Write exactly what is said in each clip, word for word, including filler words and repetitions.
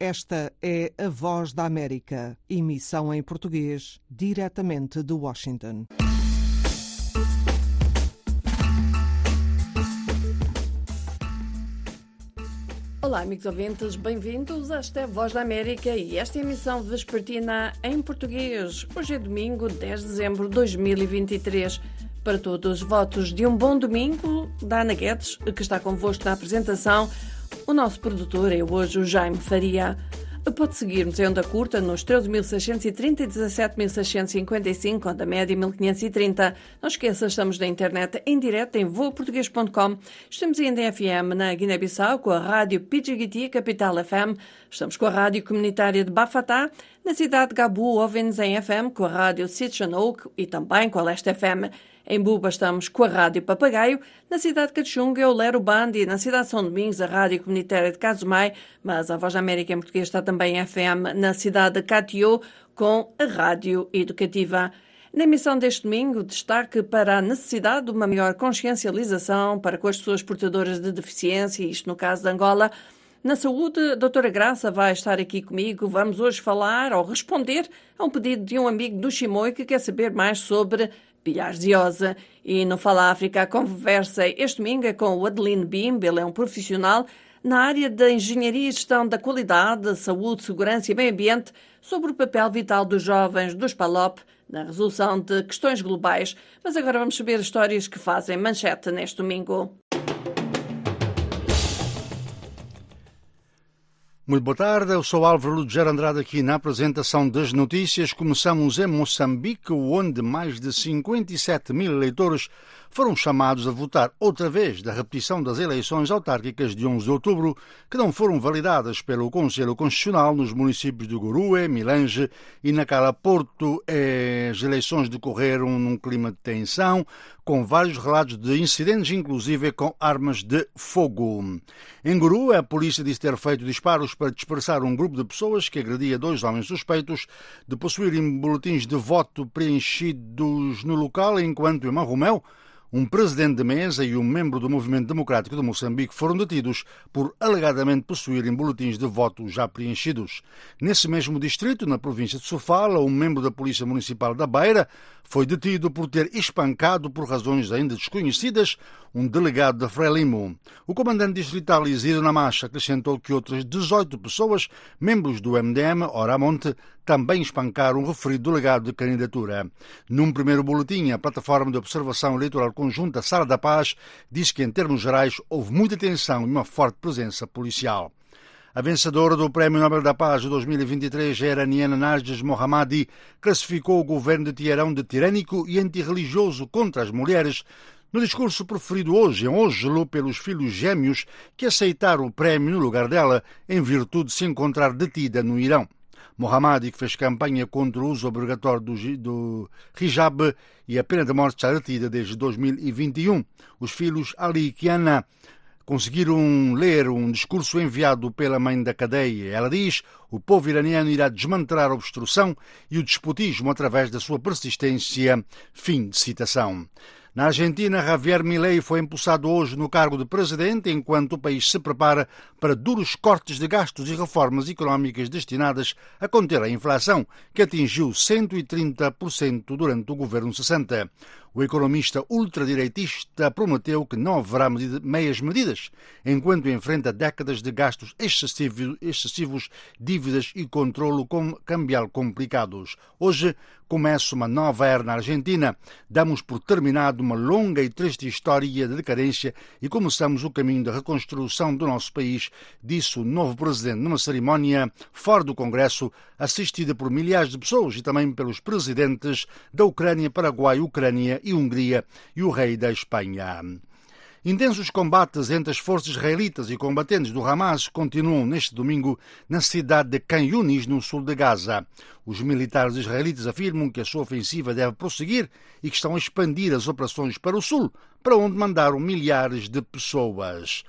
Esta é a Voz da América, emissão em português, diretamente de Washington. Olá, amigos ouvintes, bem-vindos a esta Voz da América e esta emissão vespertina em português. Hoje é domingo, dez de dezembro de dois mil e vinte e três. Para todos, votos de um bom domingo da Ana Guedes, que está convosco na apresentação. O nosso produtor é hoje o Jaime Faria. Pode seguir-nos em onda curta nos treze mil seiscentos e trinta e dezassete mil seiscentos e cinquenta e cinco, onda média mil quinhentos e trinta. Não esqueça, estamos na internet em direto em voa português ponto com. Estamos ainda em F M na Guiné-Bissau com a rádio Pidgigiti Capital F M. Estamos com a rádio comunitária de Bafatá. Na cidade de Gabu ouvem-nos em F M com a rádio Sitchanouk e também com a Leste F M. Em Buba estamos com a Rádio Papagaio, na cidade de Cachunga é o Lero Band e na cidade de São Domingos a Rádio Comunitária de Casumai, mas a Voz da América em português está também em F M na cidade de Catió com a Rádio Educativa. Na emissão deste domingo, destaque para a necessidade de uma maior consciencialização para com as pessoas portadoras de deficiência, isto no caso de Angola. Na saúde, a doutora Graça vai estar aqui comigo. Vamos hoje falar ou responder a um pedido de um amigo do Chimoio que quer saber mais sobre bilharziosa. E no Fala África, a conversa este domingo é com o Adeline Bimbe. Ele é um profissional na área da engenharia e gestão da qualidade, saúde, segurança e meio ambiente sobre o papel vital dos jovens dos P A L O P na resolução de questões globais. Mas agora vamos saber as histórias que fazem manchete neste domingo. Muito boa tarde, eu sou Álvaro Lugero Andrade aqui na apresentação das notícias. Começamos em Moçambique, onde mais de cinquenta e sete mil eleitores foram chamados a votar outra vez da repetição das eleições autárquicas de onze de outubro, que não foram validadas pelo Conselho Constitucional nos municípios de Gurue, Milange e Nacala Porto. As eleições decorreram num clima de tensão, com vários relatos de incidentes, inclusive com armas de fogo. Em Gurue, a polícia disse ter feito disparos para dispersar um grupo de pessoas que agredia dois homens suspeitos de possuírem boletins de voto preenchidos no local, enquanto em Marromeu, um presidente de mesa e um membro do Movimento Democrático de Moçambique foram detidos por alegadamente possuírem boletins de voto já preenchidos. Nesse mesmo distrito, na província de Sofala, um membro da Polícia Municipal da Beira foi detido por ter espancado, por razões ainda desconhecidas, um delegado da Frelimo. O comandante distrital Isidro Namacha acrescentou que outras dezoito pessoas, membros do M D M, Oramonte, também espancaram o referido delegado de candidatura. Num primeiro boletim, a Plataforma de Observação Eleitoral Conjunta Sara da Paz diz que, em termos gerais, houve muita tensão e uma forte presença policial. A vencedora do Prémio Nobel da Paz de dois mil e vinte e três, a iraniana Narges Mohammadi, classificou o governo de Teherão de tirânico e antirreligioso contra as mulheres, no discurso proferido hoje em Oslo pelos filhos gêmeos que aceitaram o prémio no lugar dela, em virtude de se encontrar detida no Irão. Mohammadi, que fez campanha contra o uso obrigatório do, do hijab e a pena de morte está detida desde dois mil e vinte e um. Os filhos Ali e Kiana conseguiram ler um discurso enviado pela mãe da cadeia. Ela diz: o povo iraniano irá desmantelar a obstrução e o despotismo através da sua persistência. Fim de citação. Na Argentina, Javier Milei foi empossado hoje no cargo de presidente, enquanto o país se prepara para duros cortes de gastos e reformas económicas destinadas a conter a inflação, que atingiu cento e trinta por cento durante o governo sessenta. O economista ultradireitista prometeu que não haverá medida, meias medidas, enquanto enfrenta décadas de gastos excessivos, excessivos dívidas e controlo cambial complicados. Hoje começa uma nova era na Argentina. Damos por terminado uma longa e triste história de decadência e começamos o caminho da reconstrução do nosso país, disse o novo presidente numa cerimónia fora do Congresso, assistida por milhares de pessoas e também pelos presidentes da Ucrânia, Paraguai, Ucrânia e Hungria e o rei da Espanha. Intensos combates entre as forças israelitas e combatentes do Hamas continuam neste domingo na cidade de Khan Yunis, no sul de Gaza. Os militares israelitas afirmam que a sua ofensiva deve prosseguir e que estão a expandir as operações para o sul, para onde mandaram milhares de pessoas.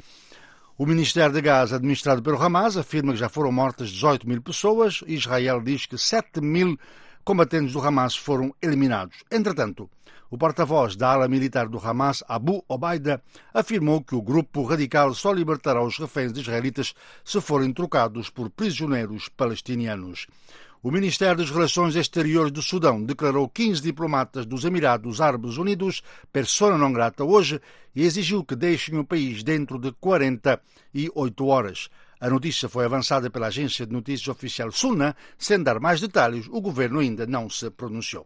O Ministério de Gaza, administrado pelo Hamas, afirma que já foram mortas dezoito mil pessoas. Israel diz que sete mil combatentes do Hamas foram eliminados. Entretanto, O porta-voz da ala militar do Hamas, Abu Obaida, afirmou que o grupo radical só libertará os reféns israelitas se forem trocados por prisioneiros palestinianos. O Ministério das Relações Exteriores do Sudão declarou quinze diplomatas dos Emirados Árabes Unidos persona non grata hoje e exigiu que deixem o país dentro de quarenta e oito horas. A notícia foi avançada pela agência de notícias oficial SUNA. Sem dar mais detalhes, o governo ainda não se pronunciou.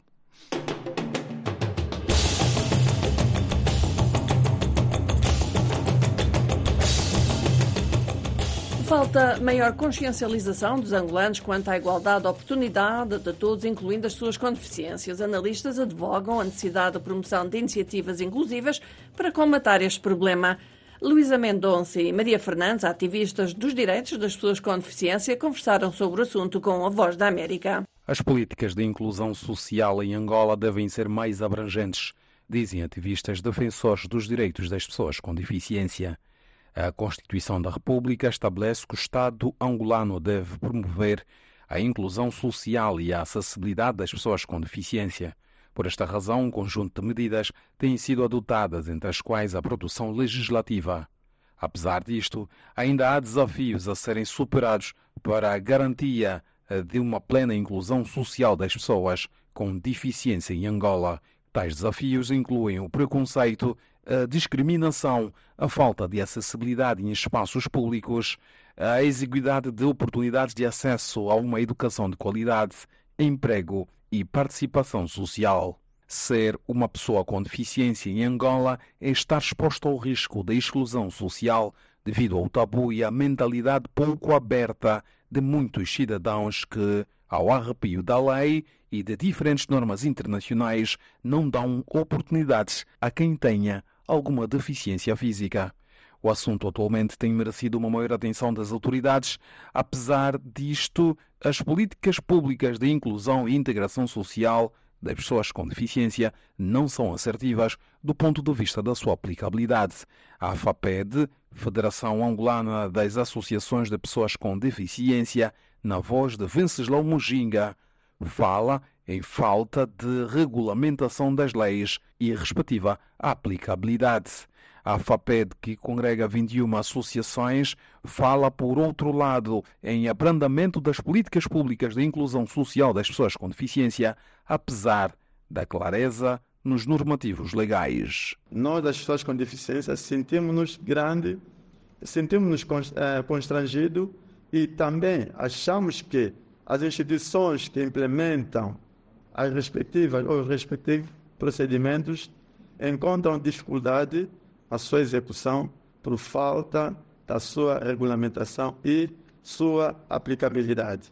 Falta maior consciencialização dos angolanos quanto à igualdade de oportunidade de todos, incluindo as suas com deficiências. Analistas advogam a necessidade de promoção de iniciativas inclusivas para combater este problema. Luísa Mendonça e Maria Fernandes, ativistas dos direitos das pessoas com deficiência, conversaram sobre o assunto com a Voz da América. As políticas de inclusão social em Angola devem ser mais abrangentes, dizem ativistas defensores dos direitos das pessoas com deficiência. A Constituição da República estabelece que o Estado angolano deve promover a inclusão social e a acessibilidade das pessoas com deficiência. Por esta razão, um conjunto de medidas têm sido adotadas, entre as quais a produção legislativa. Apesar disto, ainda há desafios a serem superados para a garantia de uma plena inclusão social das pessoas com deficiência em Angola. Tais desafios incluem o preconceito, a discriminação, a falta de acessibilidade em espaços públicos, a exiguidade de oportunidades de acesso a uma educação de qualidade, emprego e participação social. Ser uma pessoa com deficiência em Angola é estar exposto ao risco da exclusão social devido ao tabu e à mentalidade pouco aberta de muitos cidadãos que, ao arrepio da lei e de diferentes normas internacionais, não dão oportunidades a quem tenha alguma deficiência física. O assunto atualmente tem merecido uma maior atenção das autoridades. Apesar disto, as políticas públicas de inclusão e integração social das pessoas com deficiência não são assertivas do ponto de vista da sua aplicabilidade. A FAPED, Federação Angolana das Associações de Pessoas com Deficiência, na voz de Venceslau Mujinga, fala em falta de regulamentação das leis e respectiva aplicabilidade. A FAPED, que congrega vinte e uma associações, fala, por outro lado, em abrandamento das políticas públicas de inclusão social das pessoas com deficiência, apesar da clareza nos normativos legais. Nós, das pessoas com deficiência, sentimos-nos grandes, sentimos-nos constrangidos e também achamos que as instituições que implementam as respectivas ou os respectivos procedimentos encontram dificuldade na sua execução por falta da sua regulamentação e sua aplicabilidade.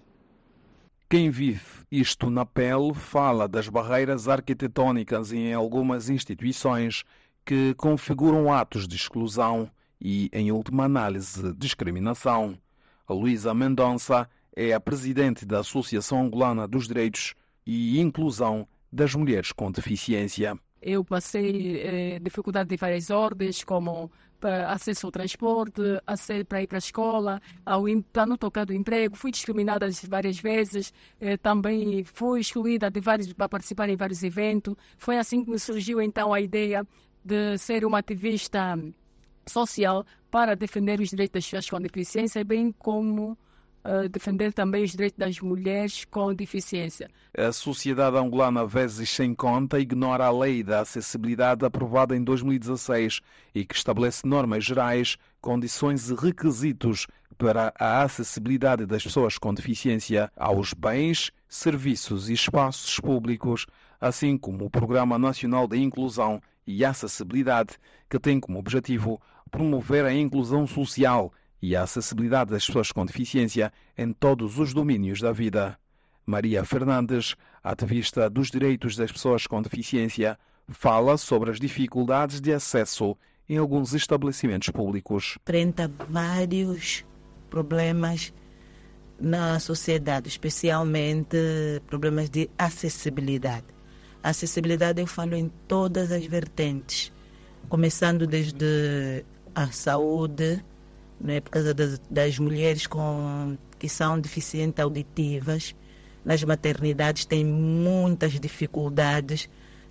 Quem vive isto na pele fala das barreiras arquitetônicas em algumas instituições que configuram atos de exclusão e, em última análise, discriminação. A Luísa Mendonça é a presidente da Associação Angolana dos Direitos e Inclusão das Mulheres com Deficiência. Eu passei eh, dificuldade de várias ordens, como acesso ao transporte, acesso para ir para a escola, ao para não tocar do emprego. Fui discriminada várias vezes, eh, também fui excluída de vários, para participar em vários eventos. Foi assim que me surgiu então a ideia de ser uma ativista social para defender os direitos das pessoas com deficiência, bem como Uh, defender também os direitos das mulheres com deficiência. A sociedade angolana, vezes sem conta, ignora a lei da acessibilidade aprovada em dois mil e dezasseis e que estabelece normas gerais, condições e requisitos para a acessibilidade das pessoas com deficiência aos bens, serviços e espaços públicos, assim como o Programa Nacional de Inclusão e Acessibilidade, que tem como objetivo promover a inclusão social e a acessibilidade das pessoas com deficiência em todos os domínios da vida. Maria Fernandes, ativista dos direitos das pessoas com deficiência, fala sobre as dificuldades de acesso em alguns estabelecimentos públicos. Enfrenta vários problemas na sociedade, especialmente problemas de acessibilidade. A acessibilidade eu falo em todas as vertentes, começando desde a saúde, né, por causa das, das mulheres com, que são deficientes auditivas. Nas maternidades tem muitas dificuldades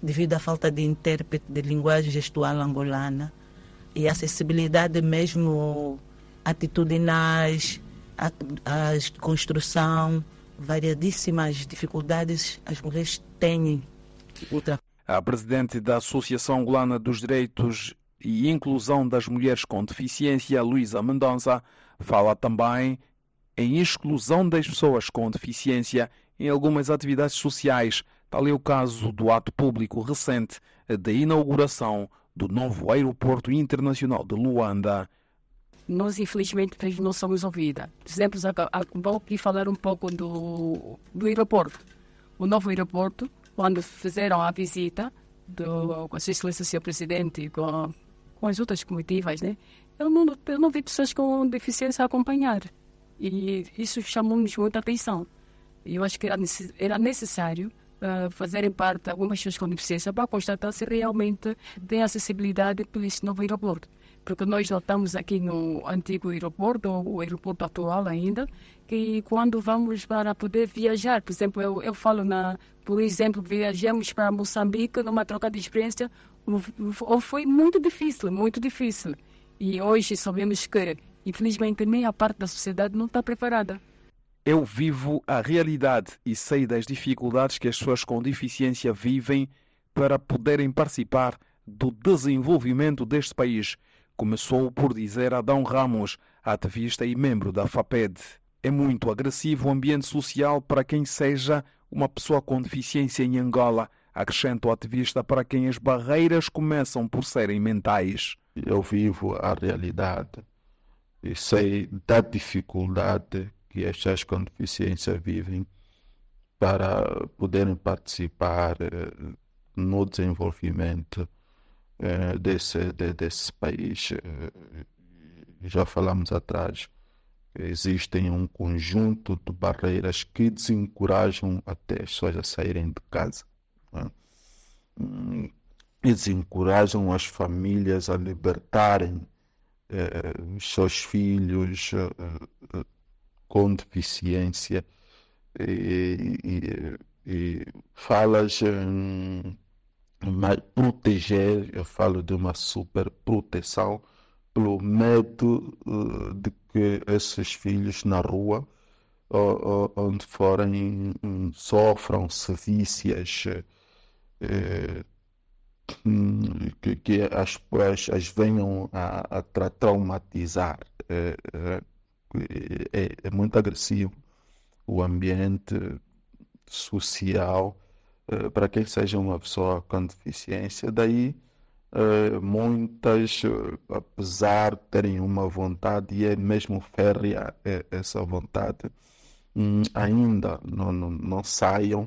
devido à falta de intérprete de linguagem gestual angolana e acessibilidade mesmo atitudinais, a, a construção, variadíssimas dificuldades as mulheres têm. Outra. A presidente da Associação Angolana dos Direitos e Inclusão das Mulheres com Deficiência, Luísa Mendonça, fala também em exclusão das pessoas com deficiência em algumas atividades sociais. Tal é o caso do ato público recente da inauguração do novo aeroporto internacional de Luanda. Nós, infelizmente, não somos ouvidas. Por exemplo, vou aqui falar um pouco do, do aeroporto. O novo aeroporto, quando fizeram a visita do, com a sua excelência, senhor Presidente, com, com as outras comitivas, né? eu, não, eu não vi pessoas com deficiência a acompanhar. E isso chamou-nos muita atenção. E eu acho que era, era necessário uh, fazerem parte algumas pessoas com deficiência para constatar se realmente tem acessibilidade para este novo aeroporto. Porque nós notamos aqui no antigo aeroporto, ou o aeroporto atual ainda, que quando vamos para poder viajar, por exemplo, eu, eu falo, na, por exemplo, viajamos para Moçambique numa troca de experiência, ou foi muito difícil, muito difícil. E hoje sabemos que, infelizmente, meia parte da sociedade não está preparada. Eu vivo a realidade e sei das dificuldades que as pessoas com deficiência vivem para poderem participar do desenvolvimento deste país. Começou por dizer Adão Ramos, ativista e membro da FAPED. É muito agressivo o ambiente social para quem seja uma pessoa com deficiência em Angola, acrescenta o ativista, para quem as barreiras começam por serem mentais. Eu vivo a realidade e sei da dificuldade que as pessoas com deficiência vivem para poderem participar no desenvolvimento Desse, de, desse país. Já falamos atrás que existem um conjunto de barreiras que desencorajam até as pessoas a saírem de casa, né? E desencorajam as famílias a libertarem eh, os seus filhos eh, com deficiência e, e, e falas em mas proteger, eu falo de uma super proteção pelo medo uh, de que esses filhos na rua, ou, ou, onde forem, um, sofram sevícias, uh, que, que as pessoas as venham a, a tra traumatizar. Uh, uh, é, é muito agressivo o ambiente social para quem seja uma pessoa com deficiência. Daí muitas, apesar de terem uma vontade, e é mesmo férrea essa vontade, ainda não, não, não saiam,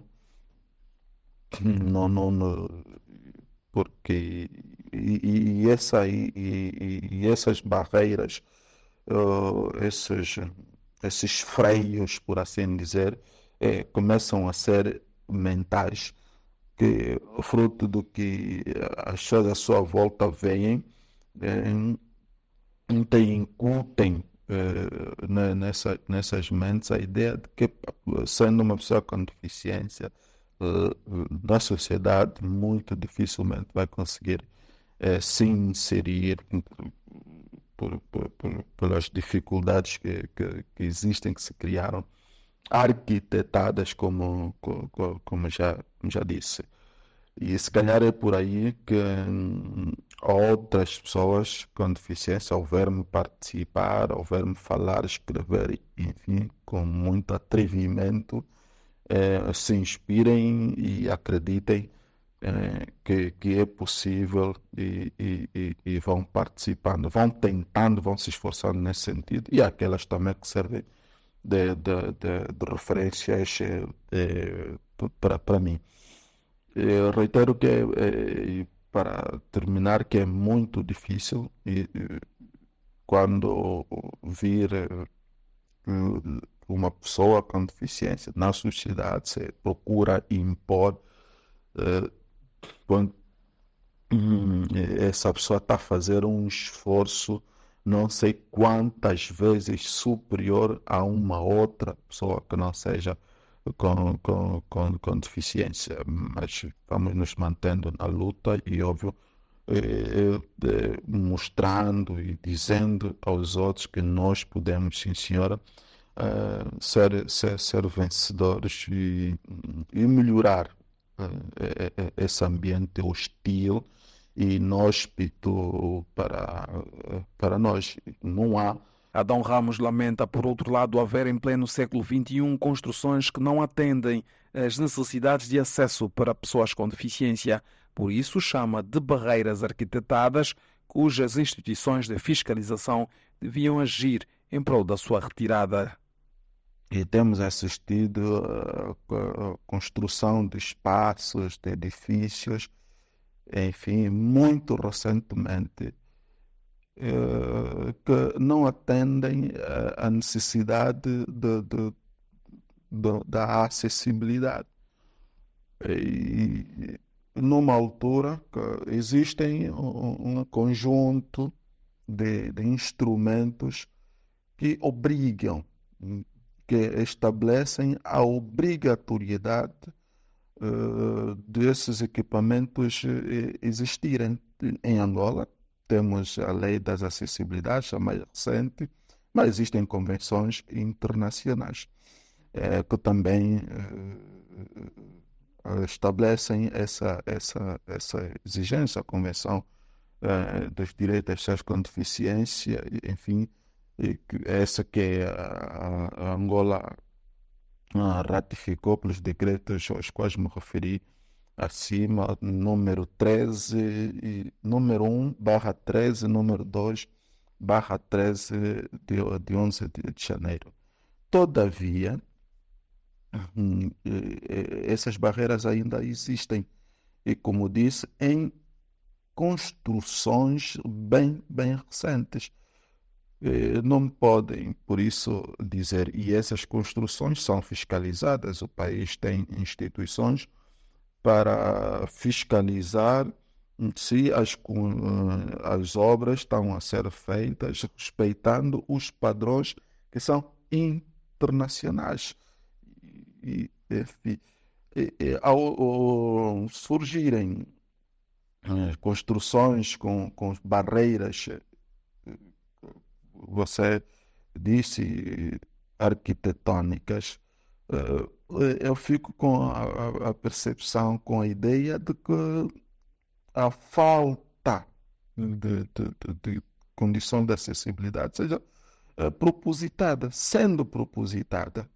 não, não, porque e, e, essa, e, e essas barreiras, esses, esses freios, por assim dizer, começam a ser mentais, que fruto do que as pessoas à sua volta veem, tem, incutem eh, nessa, nessas mentes a ideia de que, sendo uma pessoa com deficiência, eh, na sociedade muito dificilmente vai conseguir eh, se inserir por, por, por, pelas dificuldades que, que, que existem, que se criaram, arquitetadas, como, como, como já, já disse. E se calhar é por aí que hum, outras pessoas com deficiência, ao ver-me participar, ao ver-me falar, escrever, enfim, com muito atrevimento, eh, se inspirem e acreditem eh, que, que é possível e, e, e, e vão participando, vão tentando, vão se esforçando nesse sentido. E aquelas também que servem De, de, de, de referências eh, para mim. Eu reitero que, eh, para terminar, que é muito difícil e, e quando vir eh, uma pessoa com deficiência na sociedade, se procura impor eh, quando hum, essa pessoa está a fazer um esforço não sei quantas vezes superior a uma outra pessoa que não seja com, com, com, com deficiência, mas vamos nos mantendo na luta e, óbvio, eh, eh, mostrando e dizendo aos outros que nós podemos, sim senhora, eh, ser, ser, ser vencedores e, e melhorar eh, esse ambiente hostil e inóspito para, para nós. Não há. Adão Ramos lamenta, por outro lado, haver em pleno século vinte e um construções que não atendem às necessidades de acesso para pessoas com deficiência. Por isso, chama de barreiras arquitetadas cujas instituições de fiscalização deviam agir em prol da sua retirada. E temos assistido à construção de espaços, de edifícios, enfim, muito recentemente, que não atendem à necessidade de, de, de, da acessibilidade. E numa altura que existem um, um conjunto de, de instrumentos que obrigam, que estabelecem a obrigatoriedade uh, desses equipamentos existirem. Em Angola temos a Lei das Acessibilidades, a mais recente, mas existem convenções internacionais eh, que também eh, estabelecem essa, essa, essa exigência. A Convenção eh, dos Direitos das Pessoas com Deficiência, enfim, e que essa que a, a Angola a, ratificou pelos decretos aos quais me referi acima, número treze, e, número um, barra treze, número dois, barra treze, de, de onze de, de janeiro. Todavia, hum, essas barreiras ainda existem, e como disse, em construções bem, bem recentes. Não podem, por isso, dizer, e essas construções são fiscalizadas, o país tem instituições para fiscalizar se as, as obras estão a ser feitas respeitando os padrões que são internacionais. E, e, e, ao, ao surgirem construções com, com barreiras, você disse, arquitetônicas, eu fico com a, a percepção, com a ideia de que a falta de, de, de, de condição de acessibilidade seja propositada. Sendo propositada,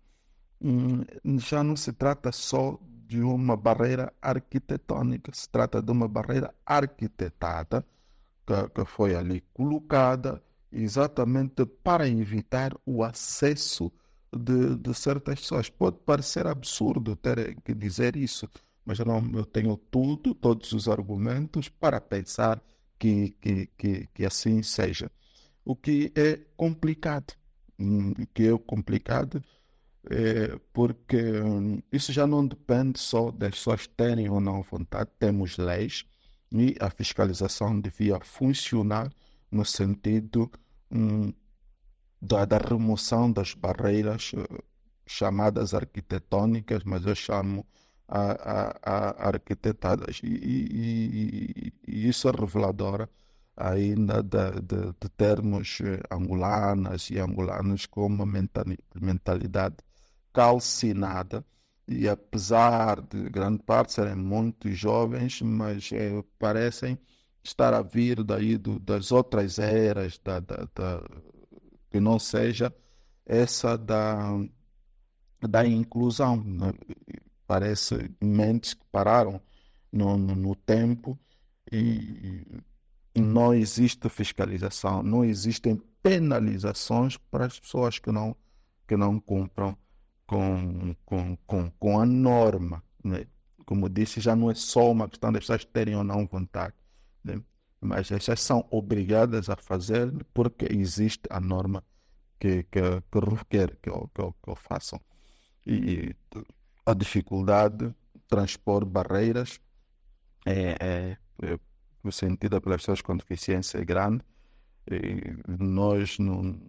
já não se trata só de uma barreira arquitetônica, se trata de uma barreira arquitetada que, que foi ali colocada exatamente para evitar o acesso De, de certas pessoas. Pode parecer absurdo ter que dizer isso, mas eu, não, eu tenho tudo, todos os argumentos para pensar que, que, que, que assim seja. O que é complicado, o que é complicado é porque isso já não depende só das pessoas terem ou não vontade. Temos leis e a fiscalização devia funcionar no sentido hum, Da, da remoção das barreiras uh, chamadas arquitetônicas, mas eu chamo a, a, a arquitetadas. E, e, e isso é revelador ainda de, de, de termos angolanas e angolanos com uma mentalidade calcinada, e apesar de grande parte serem muito jovens, mas eh, parecem estar a vir daí do, das outras eras da, da, da que não seja essa da, da inclusão, né? Parece mentes que pararam no, no, no tempo e, e não existe fiscalização, não existem penalizações para as pessoas que não, que não cumpram com, com, com, com a norma, né? Como disse, já não é só uma questão das pessoas terem ou não vontade, né? Mas essas são obrigadas a fazer porque existe a norma que, que, que requer que o, que, que o façam. E a dificuldade de transpor barreiras é, é, é sentida pelas pessoas com deficiência é grande. E nós, no,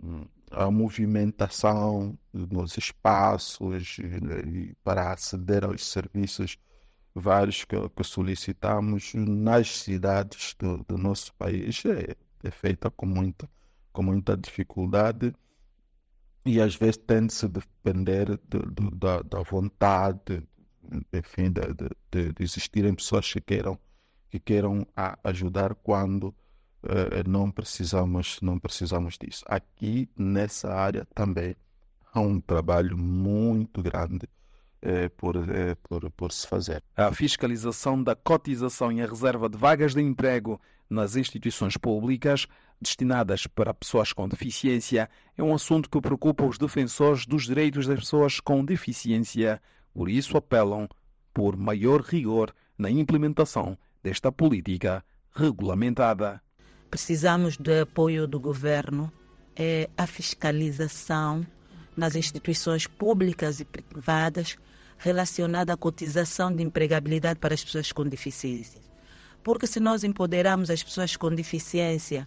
a movimentação nos espaços e para aceder aos serviços vários que, que solicitamos nas cidades do, do nosso país é, é feita com muita, com muita dificuldade e às vezes tende-se a depender de, de, da, da vontade, enfim, de, de, de existirem pessoas que queiram, que queiram a, ajudar quando Uh, não precisamos, não precisamos disso. Aqui, nessa área, também há um trabalho muito grande uh, por, uh, por, por se fazer. A fiscalização da cotização e a reserva de vagas de emprego nas instituições públicas destinadas para pessoas com deficiência é um assunto que preocupa os defensores dos direitos das pessoas com deficiência. Por isso, apelam por maior rigor na implementação desta política regulamentada. Precisamos do apoio do governo, é a fiscalização nas instituições públicas e privadas relacionada à cotização de empregabilidade para as pessoas com deficiência. Porque se nós empoderarmos as pessoas com deficiência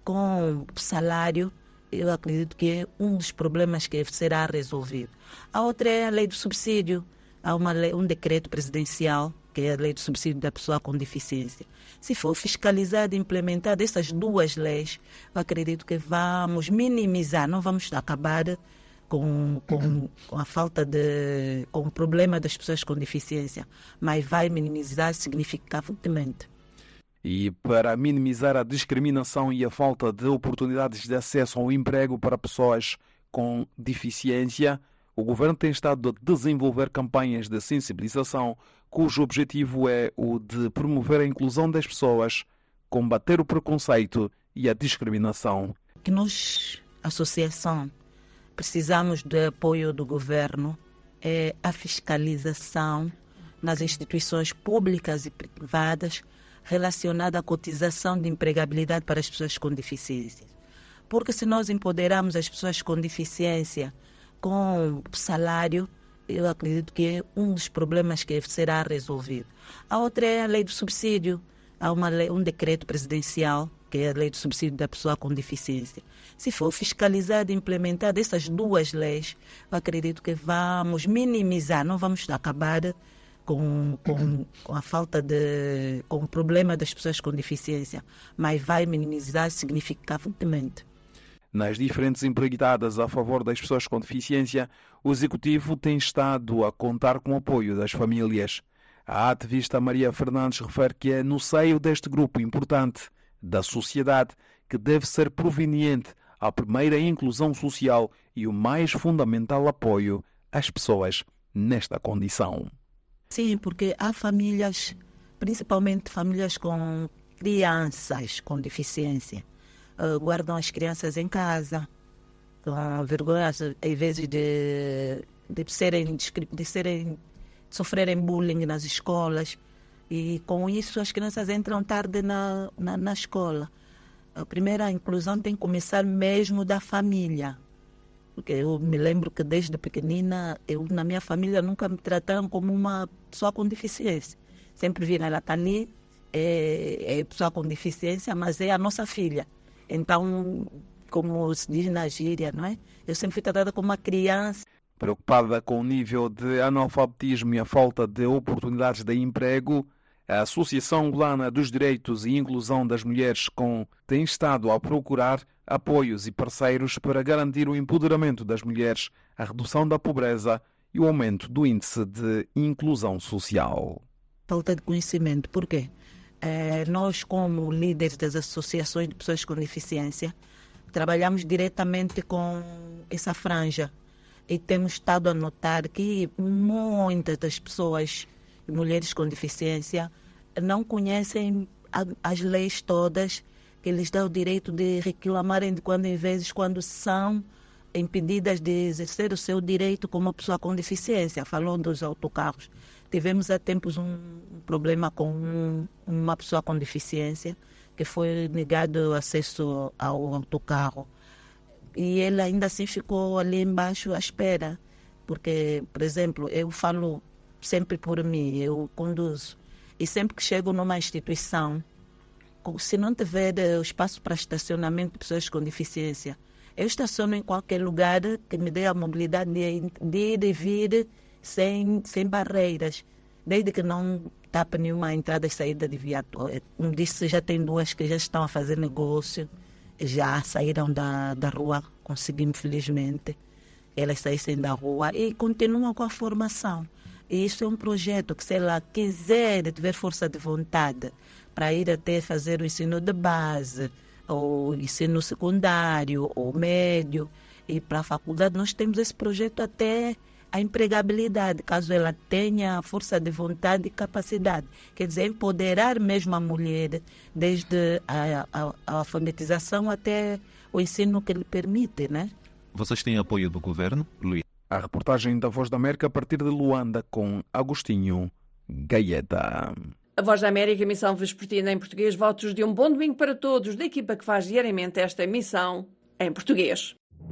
com salário, eu acredito que é um dos problemas que será resolvido. A outra é a lei do subsídio. Há uma lei, um decreto presidencial, que é a lei do subsídio da pessoa com deficiência. Se for fiscalizada e implementada essas duas leis, eu acredito que vamos minimizar, não vamos acabar com, com, com a falta de, com o problema das pessoas com deficiência, mas vai minimizar significativamente. E para minimizar a discriminação e a falta de oportunidades de acesso ao emprego para pessoas com deficiência, o governo tem estado a desenvolver campanhas de sensibilização cujo objetivo é o de promover a inclusão das pessoas, combater o preconceito e a discriminação. Que nós, associação, precisamos do apoio do governo, é a fiscalização nas instituições públicas e privadas relacionada à cotização de empregabilidade para as pessoas com deficiência. Porque se nós empoderarmos as pessoas com deficiência com salário, eu acredito que é um dos problemas que será resolvido. A outra é a lei do subsídio. Há uma lei, um decreto presidencial, que é a lei do subsídio da pessoa com deficiência. Se for fiscalizada e implementada essas duas leis, eu acredito que vamos minimizar, não vamos acabar com, com, com a falta de, com o problema das pessoas com deficiência, mas vai minimizar significativamente. Nas diferentes empreitadas a favor das pessoas com deficiência, o Executivo tem estado a contar com o apoio das famílias. A ativista Maria Fernandes refere que é no seio deste grupo importante da sociedade que deve ser proveniente a primeira inclusão social e o mais fundamental apoio às pessoas nesta condição. Sim, porque há famílias, principalmente famílias com crianças com deficiência, uh, guardam as crianças em casa, com vergonha, às vezes, de, de, serem, de, serem, de sofrerem bullying nas escolas. E com isso as crianças entram tarde na, na, na escola. A primeira inclusão tem que começar mesmo da família. Porque eu me lembro que desde pequenina, eu, na minha família, nunca me trataram como uma pessoa com deficiência. Sempre viram, ela está ali, é, é pessoa com deficiência, mas é a nossa filha. Então, como se diz na gíria, não é? Eu sempre fui tratada como uma criança. Preocupada com o nível de analfabetismo e a falta de oportunidades de emprego, a Associação Angolana dos Direitos e Inclusão das Mulheres com tem estado a procurar apoios e parceiros para garantir o empoderamento das mulheres, a redução da pobreza e o aumento do índice de inclusão social. Falta de conhecimento. Por quê? É, nós, como líderes das associações de pessoas com deficiência, trabalhamos diretamente com essa franja e temos estado a notar que muitas das pessoas, mulheres com deficiência, não conhecem a, as leis todas que lhes dão o direito de reclamarem de quando em vezes quando são impedidas de exercer o seu direito como pessoa com deficiência. Falou dos autocarros. Tivemos há tempos um, um problema com um, uma pessoa com deficiência que foi negado o acesso ao autocarro. E ele ainda assim ficou ali embaixo à espera. Porque, por exemplo, eu falo sempre por mim, eu conduzo. E sempre que chego numa instituição, se não tiver o espaço para estacionamento de pessoas com deficiência, Eu estaciono em qualquer lugar que me dê a mobilidade de, de ir e vir sem, sem barreiras, desde que não tapa nenhuma entrada e saída de viatura. Como disse, já tem duas que já estão a fazer negócio, já saíram da, da rua, conseguimos felizmente, elas saíssem da rua e continuam com a formação. E isso é um projeto que, se ela quiser, tiver força de vontade para ir até fazer o ensino de base, ou ensino secundário, ou médio, e para a faculdade, nós temos esse projeto até a empregabilidade, caso ela tenha força de vontade e capacidade. Quer dizer, empoderar mesmo a mulher, desde a, a, a alfabetização até o ensino que lhe permite, né? Vocês têm apoio do governo, Luís? A reportagem da Voz da América a partir de Luanda com Agostinho Gaeta. A Voz da América, emissão vespertina em português. Votos de um bom domingo para todos, da equipa que faz diariamente esta emissão em português.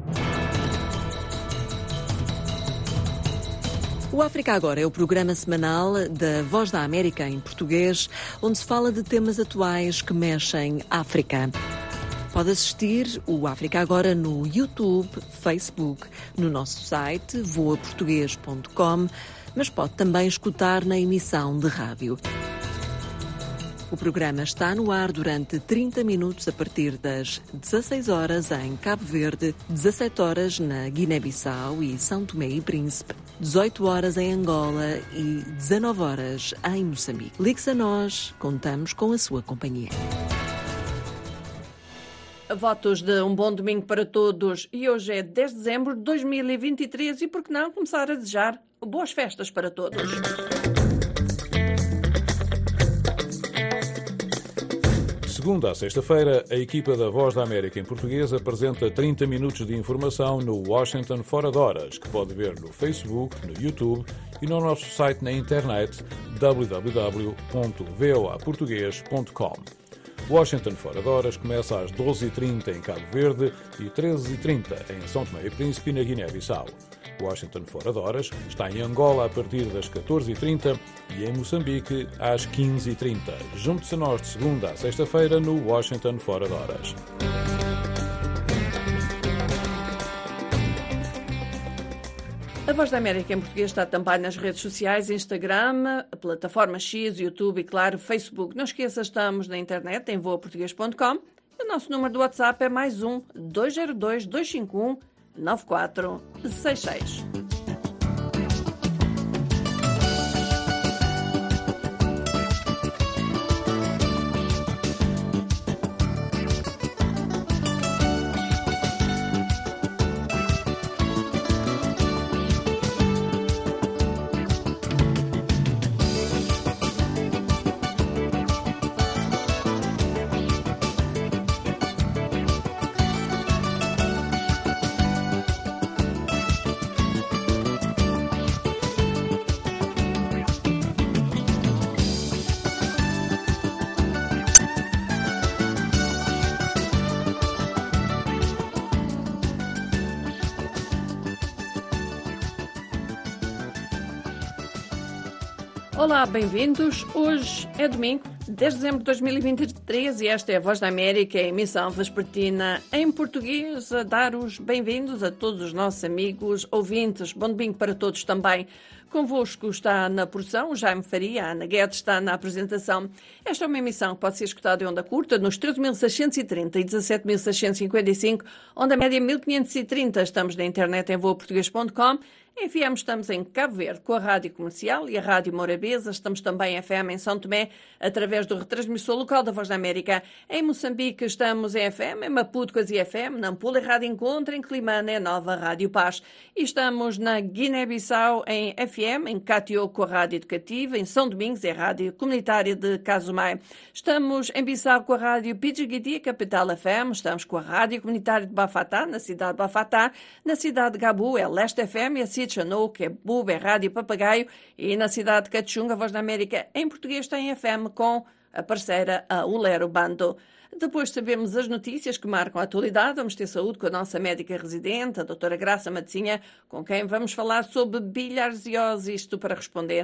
O África Agora é o programa semanal da Voz da América em português, onde se fala de temas atuais que mexem África. Pode assistir o África Agora no YouTube, Facebook, no nosso site voa português ponto com, mas pode também escutar na emissão de rádio. O programa está no ar durante trinta minutos a partir das dezasseis horas em Cabo Verde, dezassete horas na Guiné-Bissau e São Tomé e Príncipe, dezoito horas em Angola e dezanove horas em Moçambique. Ligue-se a nós, contamos com a sua companhia. Votos de um bom domingo para todos e hoje é dez de dezembro de dois mil e vinte e três e por que não começar a desejar boas festas para todos. Segunda a sexta-feira, a equipa da Voz da América em português apresenta trinta minutos de informação no Washington Fora de Horas, que pode ver no Facebook, no YouTube e no nosso site na internet w w w ponto voa português ponto com. Washington Fora de Horas começa às doze e trinta em Cabo Verde e treze e trinta em São Tomé e Príncipe e na Guiné-Bissau. Washington Fora de Horas está em Angola a partir das catorze e trinta e em Moçambique às quinze e trinta. Junte-se a nós de segunda a sexta-feira no Washington Fora de Horas. A Voz da América em português está também nas redes sociais, Instagram, a plataforma X, YouTube e, claro, Facebook. Não esqueça, estamos na internet em voa português ponto com. O nosso número do WhatsApp é mais um dois zero dois, dois cinco um, nove quatro seis seis. Olá, bem-vindos. Hoje é domingo, dez de dezembro de dois mil e vinte e três e esta é a Voz da América, a emissão vespertina em português, a dar os bem-vindos a todos os nossos amigos ouvintes. Bom domingo para todos também. Convosco está na produção o Jaime Faria, a Ana Guedes está na apresentação. Esta é uma emissão que pode ser escutada em onda curta nos treze mil seiscentos e trinta e dezassete mil seiscentos e cinquenta e cinco, onda média mil quinhentos e trinta. Estamos na internet em voa português ponto com. Em F M estamos em Cabo Verde com a Rádio Comercial e a Rádio Morabeza. Estamos também em F M em São Tomé, através do retransmissor local da Voz da América. Em Moçambique estamos em F M, em Maputo com a Z F M, Nampula Rádio Encontro, em Climane é Nova Rádio Paz. E estamos na Guiné-Bissau em F M, em Catió com a Rádio Educativa, em São Domingos é a Rádio Comunitária de Casumai. Estamos em Bissau com a Rádio Pidjigiti, Capital F M. Estamos com a Rádio Comunitária de Bafatá, na cidade de Bafatá. Na cidade de Gabu é Leste F M e a Chanou, que é Bube, é Rádio Papagaio, e na cidade de Cachunga, a Voz da América em português tem F M com a parceira a Ulero Bando. Depois sabemos as notícias que marcam a atualidade. Vamos ter saúde com a nossa médica residente, a doutora Graça Matosinha, com quem vamos falar sobre bilharziose, isto para responder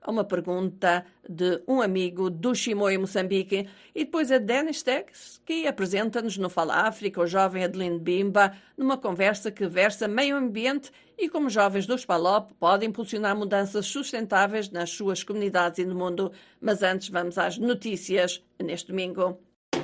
a uma pergunta de um amigo do Chimoio, Moçambique. E depois a Dennis Tex, que apresenta-nos no Fala África o jovem Adeline Bimba, numa conversa que versa meio ambiente e como jovens do Spalop podem impulsionar mudanças sustentáveis nas suas comunidades e no mundo. Mas antes vamos às notícias neste domingo.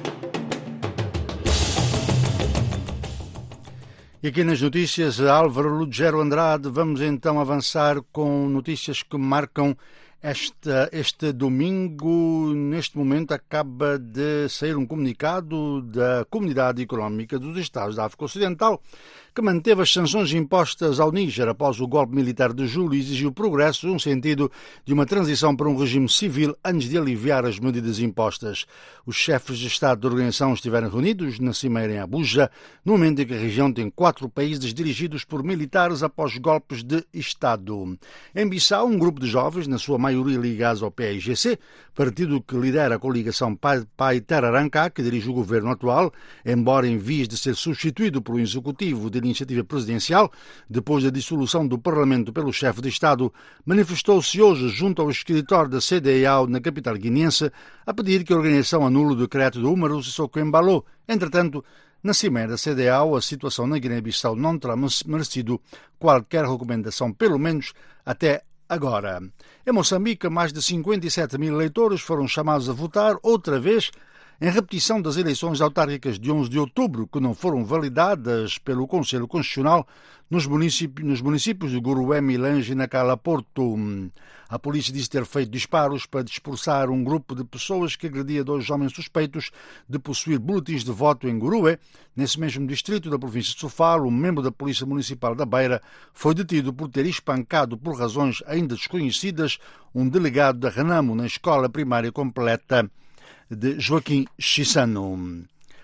E aqui nas notícias, Álvaro Lugero Andrade, vamos então avançar com notícias que marcam esta, este domingo. Neste momento acaba de sair um comunicado da Comunidade Económica dos Estados da África Ocidental, que manteve as sanções impostas ao Níger após o golpe militar de julho e exigiu progresso no sentido de uma transição para um regime civil antes de aliviar as medidas impostas. Os chefes de Estado da organização estiveram reunidos na cimeira em Abuja, no momento em que a região tem quatro países dirigidos por militares após golpes de Estado. Em Bissau, um grupo de jovens, na sua maioria ligados ao P A I G C, partido que lidera a coligação Pai Terra, que dirige o governo atual, embora em vias de ser substituído por um executivo de iniciativa presidencial, depois da dissolução do Parlamento pelo chefe de Estado, manifestou-se hoje junto ao escritório da C D A O na capital guineense a pedir que a organização anule o decreto de Umaru Sissoko Embalo. Entretanto, na cimeira da C D A O, a situação na Guiné-Bissau não terá merecido qualquer recomendação, pelo menos até agora. Em Moçambique, mais de cinquenta e sete mil eleitores foram chamados a votar outra vez em repetição das eleições autárquicas de onze de outubro, que não foram validadas pelo Conselho Constitucional nos municípios, nos municípios de Gurué, Milange e Nacala Porto. A polícia disse ter feito disparos para dispersar um grupo de pessoas que agredia dois homens suspeitos de possuir boletins de voto em Gurué. Nesse mesmo distrito da província de Sofala, um membro da Polícia Municipal da Beira foi detido por ter espancado, por razões ainda desconhecidas, um delegado da Renamo na escola primária completa de Joaquim Chissano.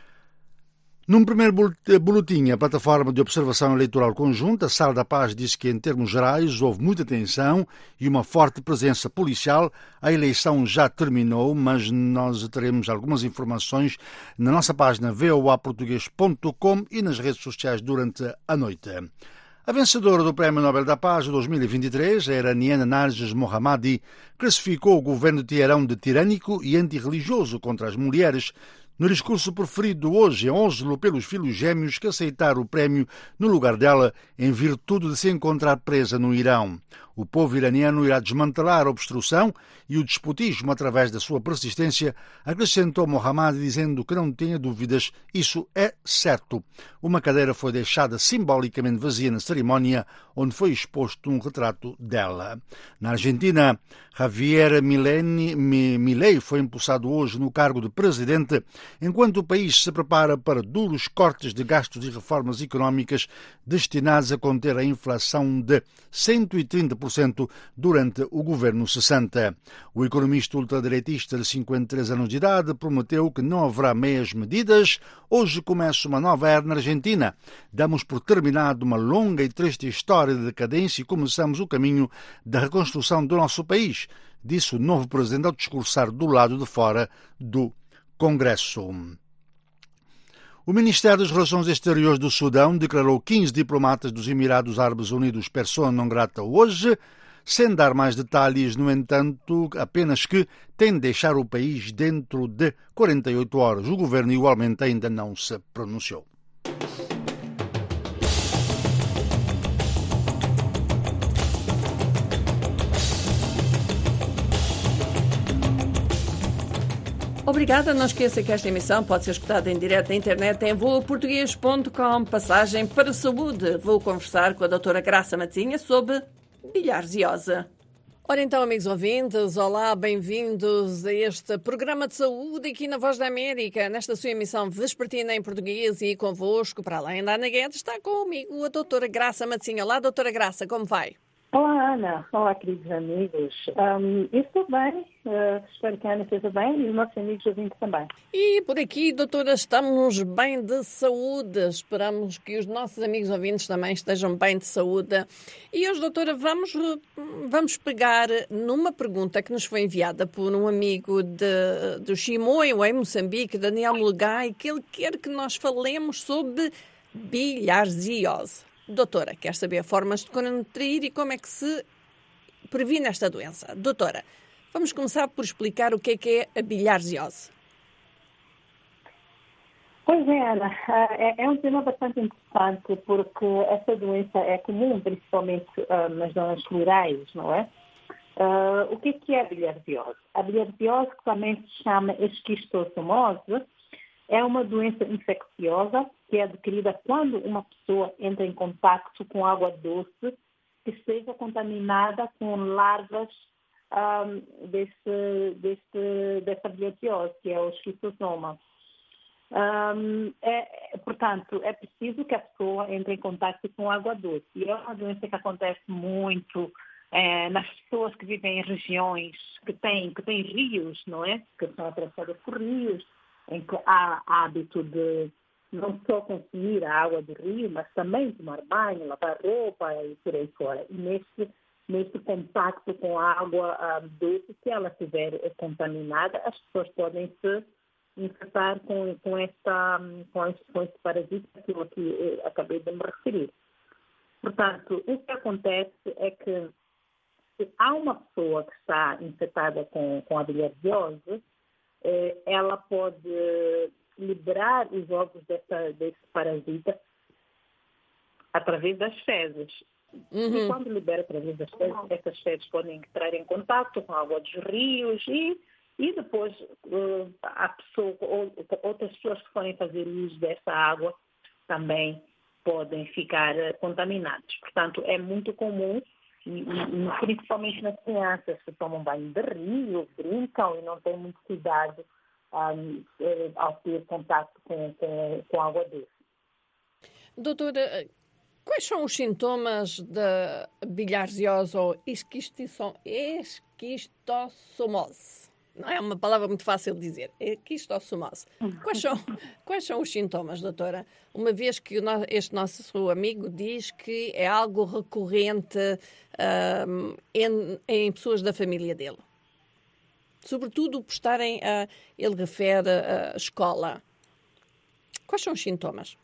Num primeiro boletim, a plataforma de observação eleitoral conjunta, Sala da Paz, disse que, em termos gerais, houve muita tensão e uma forte presença policial. A eleição já terminou, mas nós teremos algumas informações na nossa página v o a português ponto com e nas redes sociais durante a noite. A vencedora do Prémio Nobel da Paz de dois mil e vinte e três, a iraniana Narges Mohammadi, classificou o governo de Teherão de tirânico e antirreligioso contra as mulheres, no discurso preferido hoje em Oslo pelos filhos gêmeos que aceitaram o prémio no lugar dela em virtude de se encontrar presa no Irão. O povo iraniano irá desmantelar a obstrução e o despotismo através da sua persistência, acrescentou Mohammadi, dizendo que não tinha dúvidas, isso é certo. Uma cadeira foi deixada simbolicamente vazia na cerimónia, onde foi exposto um retrato dela. Na Argentina, Javier Milei foi impulsado hoje no cargo de presidente, enquanto o país se prepara para duros cortes de gastos e reformas económicas destinados a conter a inflação de cento e trinta por cento durante o governo sessenta. O economista ultradireitista de cinquenta e três anos de idade prometeu que não haverá meias medidas. Hoje começa uma nova era na Argentina. Damos por terminado uma longa e triste história de decadência e começamos o caminho da reconstrução do nosso país, disse o novo presidente ao discursar do lado de fora do Congresso. O Ministério das Relações Exteriores do Sudão declarou quinze diplomatas dos Emirados Árabes Unidos persona non grata hoje, sem dar mais detalhes, no entanto, apenas que tem de deixar o país dentro de quarenta e oito horas. O governo igualmente ainda não se pronunciou. Obrigada. Não esqueça que esta emissão pode ser escutada em direto na internet em voo português ponto com. Passagem para a saúde. Vou conversar com a doutora Graça Matezinha sobre bilharziosa. Ora então, amigos ouvintes, olá, bem-vindos a este programa de saúde aqui na Voz da América, nesta sua emissão vespertina em português, e convosco, para além da Ana Guedes, está comigo a doutora Graça Matezinha. Olá, doutora Graça, como vai? Olá, Ana. Olá, queridos amigos. Um, eu estou bem, uh, espero que a Ana esteja bem e os nossos amigos ouvintes também. E por aqui, doutora, estamos bem de saúde. Esperamos que os nossos amigos ouvintes também estejam bem de saúde. E hoje, doutora, vamos, vamos pegar numa pergunta que nos foi enviada por um amigo de, do Chimoio, em Moçambique, Daniel Mulegai, que ele quer que nós falemos sobre bilharziose. Doutora, quer saber formas de contrair e como é que se previne esta doença. Doutora, vamos começar por explicar o que é que é a bilharziose. Pois é, Ana, é, é um tema bastante interessante porque essa doença é comum, principalmente uh, nas zonas rurais, não é? Uh, o que é, que é a bilharziose? A bilharziose, que também se chama esquistossomose, é uma doença infecciosa que é adquirida quando uma pessoa entra em contato com água doce que esteja contaminada com larvas um, desse, desse, dessa bilharziose, que é o esquistossoma. Um, é, portanto, é preciso que a pessoa entre em contato com água doce. E é uma doença que acontece muito é, nas pessoas que vivem em regiões que têm, que têm rios, não é? Que são atravessadas por rios, em que há hábito de não só consumir a água do rio, mas também tomar banho, lavar roupa e por aí fora. E nesse, nesse contato com a água um, doce, se ela estiver contaminada, as pessoas podem se infectar com, com, esta, com, este, com este parasita, aquilo que eu acabei de me referir. Portanto, o que acontece é que se há uma pessoa que está infectada com, com a bilharziose, eh, ela pode liberar os ovos dessa, desse parasita através das fezes. Uhum. E quando libera através das fezes, essas fezes podem entrar em contato com a água dos rios e E depois, uh, a pessoa, ou, outras pessoas que forem fazer uso dessa água também podem ficar uh, contaminadas. Portanto, é muito comum, e, e, principalmente nas crianças que tomam banho de rio, brincam e não têm muito cuidado um, ao ter contato com, com, com água doce. Doutora, quais são os sintomas da bilharziose ou esquistossomose? Não é uma palavra muito fácil de dizer. É esquistossomose. Quais são, quais são os sintomas, doutora? Uma vez que este nosso amigo diz que é algo recorrente um, em, em pessoas da família dele. Sobretudo por estarem, a, ele refere a escola. Quais são os sintomas?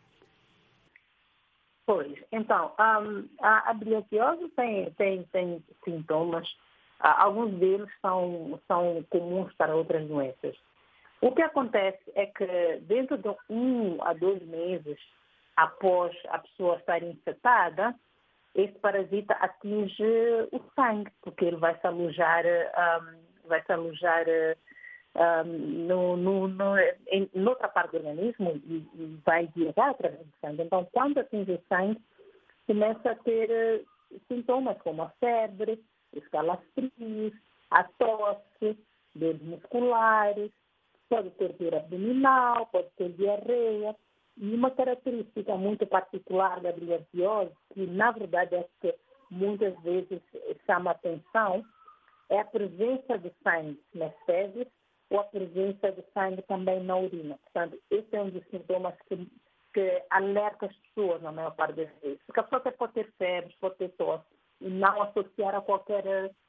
Pois, então, um, a, a bilharziose tem, tem, tem sintomas. Alguns deles são, são comuns para outras doenças. O que acontece é que dentro de um a dois meses após a pessoa estar infectada, esse parasita atinge o sangue, porque ele vai se alojar, um, vai se alojar um, no, no, no, em outra parte do organismo e, e vai viajar através do sangue. Então, quando atinge o sangue, começa a ter uh, sintomas como a febre, os calafrios, a tosse, dores musculares, pode ter dor abdominal, pode ter diarreia. E uma característica muito particular da bilharziose, que na verdade é que muitas vezes chama a atenção, é a presença de sangue nas fezes ou a presença de sangue também na urina. Portanto, esse é um dos sintomas que, que alerta as pessoas na maior parte das vezes. Porque a pessoa até pode ter febre, pode ter tosse, e não associar a qualquer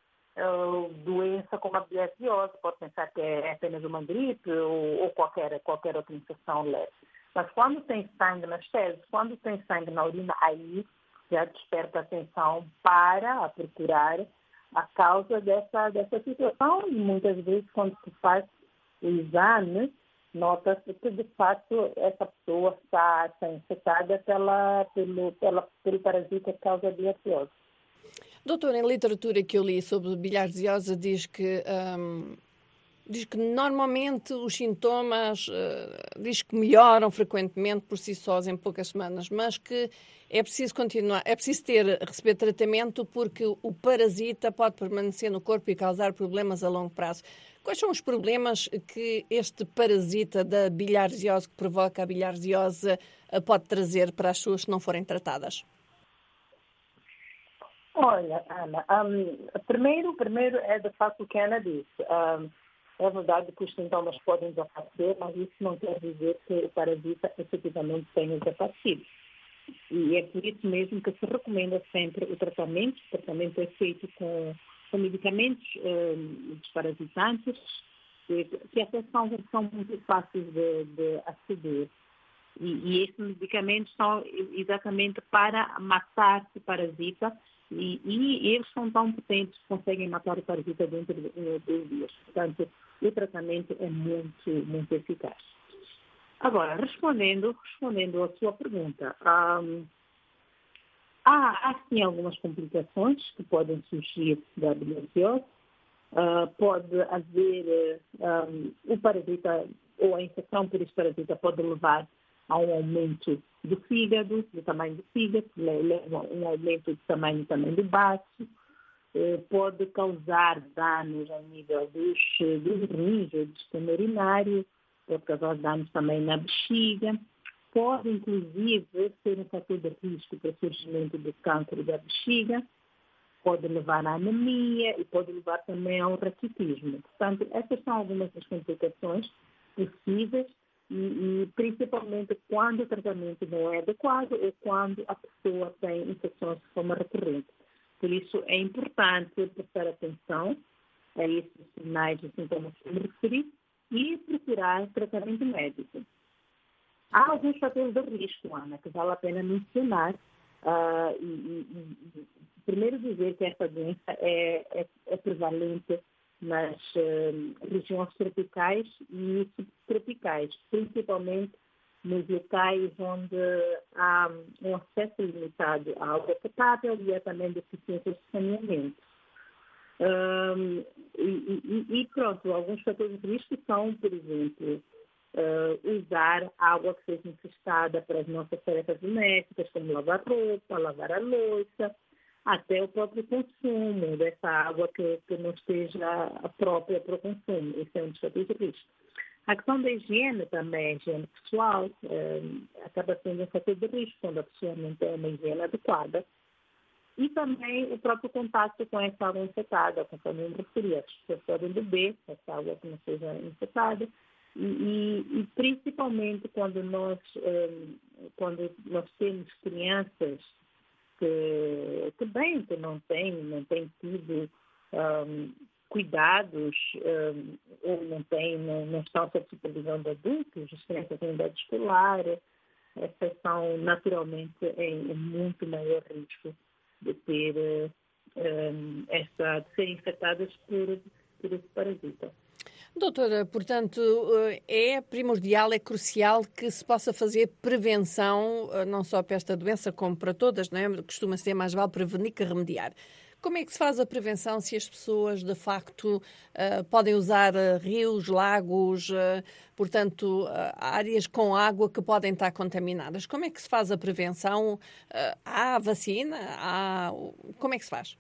uh, doença como a bilharziose, pode pensar que é apenas uma gripe ou, ou qualquer, qualquer outra infecção leve. Mas quando tem sangue nas fezes, quando tem sangue na urina, aí já desperta atenção para procurar a causa dessa, dessa situação. E muitas vezes, quando se faz o exame, nota-se que, de fato, essa pessoa está, está infectada pela, pelo, pela, pelo parasita que causa a bilharziose. Doutor, em literatura que eu li sobre bilharziose diz que, um, diz que normalmente os sintomas uh, diz que melhoram frequentemente por si sós em poucas semanas, mas que é preciso continuar, é preciso ter, receber tratamento porque o parasita pode permanecer no corpo e causar problemas a longo prazo. Quais são os problemas que este parasita da bilharziose, que provoca a bilharziose, uh, pode trazer para as pessoas que não forem tratadas? Olha, Ana, um, primeiro, primeiro é de facto o que a Ana disse. Um, é verdade que os sintomas podem desaparecer, mas isso não quer dizer que o parasita efetivamente tenha desaparecido. E é por isso mesmo que se recomenda sempre o tratamento. O tratamento é feito com, com medicamentos um, desparasitantes, que, que até são, são muito fáceis de, de aceder. E, e esses medicamentos são exatamente para matar o parasita E, e eles são tão potentes que conseguem matar o parasita dentro de uh, dois dias. Portanto, o tratamento é muito, muito eficaz. Agora, respondendo, respondendo à sua pergunta, um, há, há sim algumas complicações que podem surgir da bilharziose. Uh, pode haver uh, um, o parasita ou a infecção por esse parasita pode levar a um aumento do fígado, do tamanho do fígado, leva um aumento do tamanho também do baço, uh, pode causar danos ao nível dos, dos rins ou do sistema urinário, pode causar danos também na bexiga, pode inclusive ser um fator de risco para o surgimento do câncer da bexiga, pode levar à anemia e pode levar também ao raquitismo. Portanto, essas são algumas das complicações possíveis e, e principalmente quando o tratamento não é adequado ou quando a pessoa tem infecções de forma recorrente. Por isso, é importante prestar atenção a esses sinais e sintomas que me referi e procurar tratamento médico. Há alguns fatores de risco, Ana, que vale a pena mencionar. Uh, e, e, e, primeiro dizer que essa doença é, é, é prevalente nas uh, regiões tropicais e subtropicais, principalmente nos locais onde há um acesso limitado à água potável e há também deficiências de saneamento. Um, e, e, e pronto, alguns fatores de risco são, por exemplo, Uh, usar água que seja infestada para as nossas tarefas domésticas, como lavar roupa, lavar a louça, até o próprio consumo dessa água que, que não esteja própria para o consumo. Esse é um dos fatores de risco. A questão da higiene também, a higiene pessoal, uh, acaba sendo um fator de risco quando a pessoa não tem uma higiene adequada. E também o próprio contato com essa água infectada, conforme eu me referi. As pessoas podem beber essa água que não seja infectada. E, e, e principalmente quando nós, um, quando nós temos crianças que, que bem, que não têm, não têm tido um, cuidados um, ou não, têm, não, não estão sob supervisão de adultos, as crianças em idade escolar, essas são naturalmente em, em muito maior risco de ter um, essa, de serem infectadas por, por esse parasita. Doutora, portanto, é primordial, é crucial que se possa fazer prevenção, não só para esta doença como para todas, não é? Costuma ser mais vale prevenir que remediar. Como é que se faz a prevenção se as pessoas, de facto, uh, podem usar uh, rios, lagos, uh, portanto, uh, áreas com água que podem estar contaminadas? Como é que se faz a prevenção? Uh, há vacina? Há... Como é que se faz?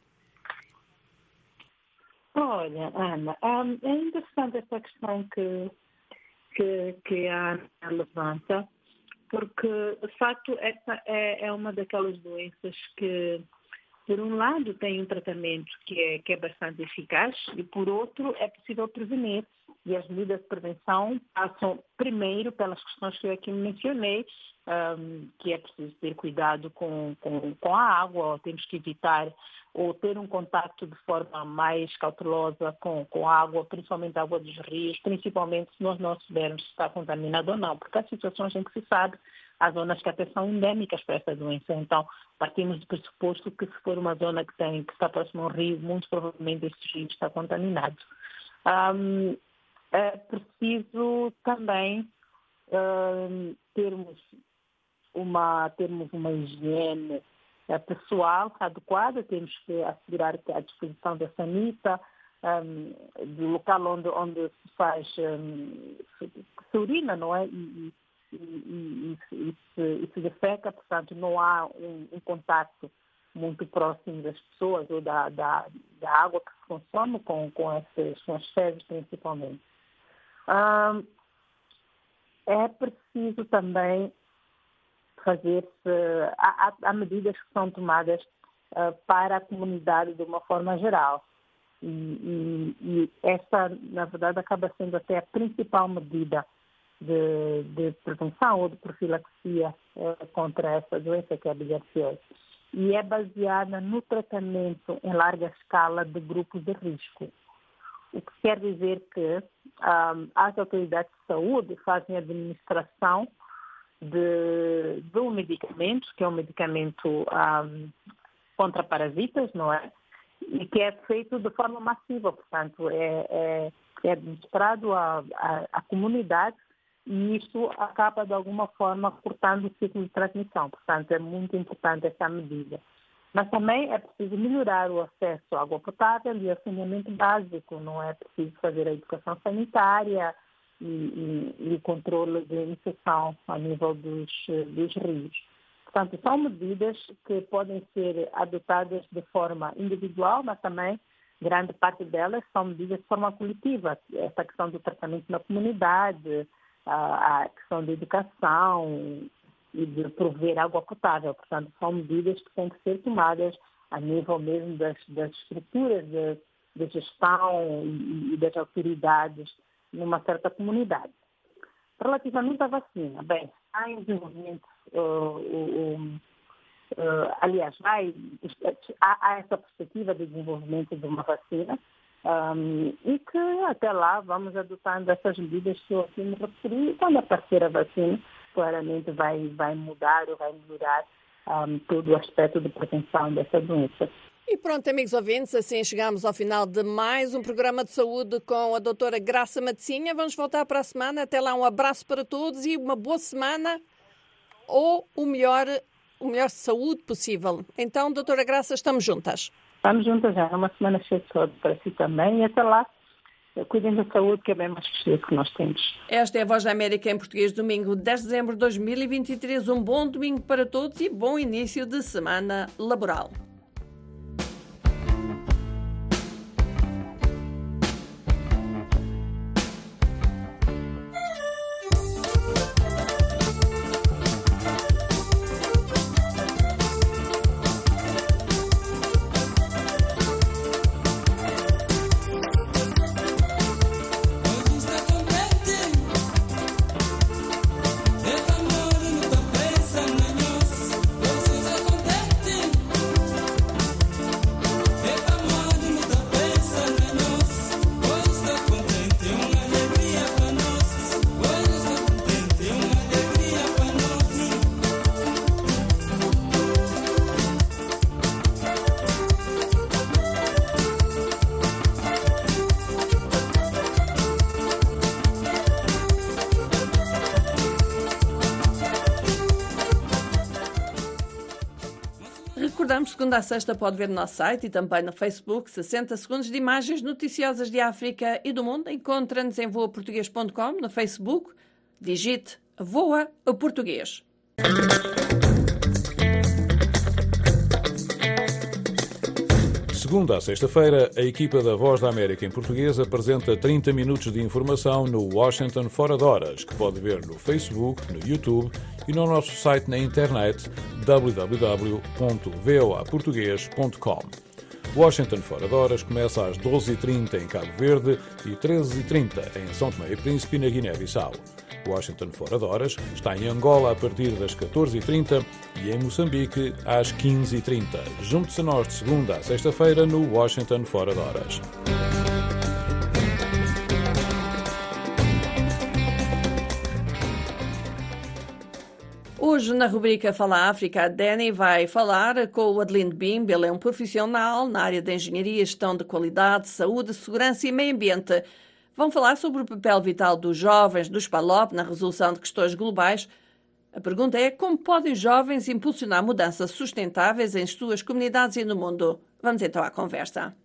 Olha, Ana, um, é interessante essa questão que, que, que a Ana levanta, porque, de facto, essa é, é uma daquelas doenças que, por um lado, tem um tratamento que é, que é bastante eficaz e, por outro, é possível prevenir. E as medidas de prevenção passam, primeiro, pelas questões que eu aqui mencionei, um, que é preciso ter cuidado com, com, com a água, ou temos que evitar ou ter um contato de forma mais cautelosa com, com a água, principalmente a água dos rios, principalmente se nós não soubermos se está contaminado ou não, porque há situações em que se sabe, há zonas que até são endémicas para essa doença, então partimos do pressuposto que se for uma zona que, tem, que está próxima ao rio, muito provavelmente esse rio está contaminado. Um, é preciso também um, termos, uma, termos uma higiene pessoal adequada, temos que assegurar que a disposição da sanita, um, do local onde, onde se faz, um, se, se urina, não é? E, e, e, e, e, se, e se defeca, portanto, não há um, um contato muito próximo das pessoas ou da, da, da água que se consome com, com, essas, com as fezes, principalmente. Um, é preciso também fazer-se, há, há medidas que são tomadas uh, para a comunidade de uma forma geral. E, e, e essa, na verdade, acaba sendo até a principal medida de, de prevenção ou de profilaxia uh, contra essa doença que é a bilharziose. E é baseada no tratamento em larga escala de grupos de risco. O que quer dizer que um, as autoridades de saúde fazem a administração de, de um medicamento, que é um medicamento um, contra parasitas, não é? E que é feito de forma massiva, portanto, é, é, é administrado à, à, à comunidade e isso acaba, de alguma forma, cortando o ciclo de transmissão. Portanto, é muito importante essa medida. Mas também é preciso melhorar o acesso à água potável e ao saneamento básico, não é preciso fazer a educação sanitária e, e, e o controle de infecção a nível dos, dos rios. Portanto, são medidas que podem ser adotadas de forma individual, mas também grande parte delas são medidas de forma coletiva. Essa questão do tratamento na comunidade, a, a questão da educação e de prover água potável. Portanto, são medidas que têm que ser tomadas a nível mesmo das, das estruturas de, de gestão e, e das autoridades numa certa comunidade. Relativamente à vacina, bem, há em desenvolvimento, uh, uh, uh, uh, aliás, vai, há, há essa perspectiva de desenvolvimento de uma vacina um, e que até lá vamos adotando essas medidas que eu aqui me referi e quando aparecer a vacina, claramente vai, vai mudar ou vai melhorar um, todo o aspecto de prevenção dessa doença. E pronto, amigos ouvintes, assim chegamos ao final de mais um programa de saúde com a doutora Graça Matzinha. Vamos voltar para a semana. Até lá, um abraço para todos e uma boa semana ou o melhor, o melhor saúde possível. Então, doutora Graça, estamos juntas. Estamos juntas já, uma semana cheia de saúde para si também. E até lá, cuidem da saúde, que é bem mais preciso que nós temos. Esta é a Voz da América em português, domingo dez de dezembro de dois mil e vinte e três. Um bom domingo para todos e bom início de semana laboral. Recordamos, segunda a sexta pode ver no nosso site e também no Facebook sessenta segundos de imagens noticiosas de África e do mundo. Encontra-nos em voa português ponto com no Facebook. Digite Voa a Português. Segunda a sexta-feira, a equipa da Voz da América em português apresenta trinta minutos de informação no Washington Fora de Horas, que pode ver no Facebook, no YouTube e no nosso site na internet w w w ponto voa português ponto com. Washington Fora de Horas começa às doze e trinta em Cabo Verde e treze e trinta em São Tomé e Príncipe e na Guiné-Bissau. Washington Fora de Horas está em Angola a partir das catorze e trinta e em Moçambique às quinze e trinta. Junte-se a nós de segunda a sexta-feira no Washington Fora de Horas. Hoje, na rubrica Fala África, a Dani vai falar com o Adelino Bimbe. Ele é um profissional na área de engenharia, gestão de qualidade, saúde, segurança e meio ambiente. Vão falar sobre o papel vital dos jovens dos P A L O P na resolução de questões globais. A pergunta é como podem os jovens impulsionar mudanças sustentáveis em suas comunidades e no mundo? Vamos então à conversa.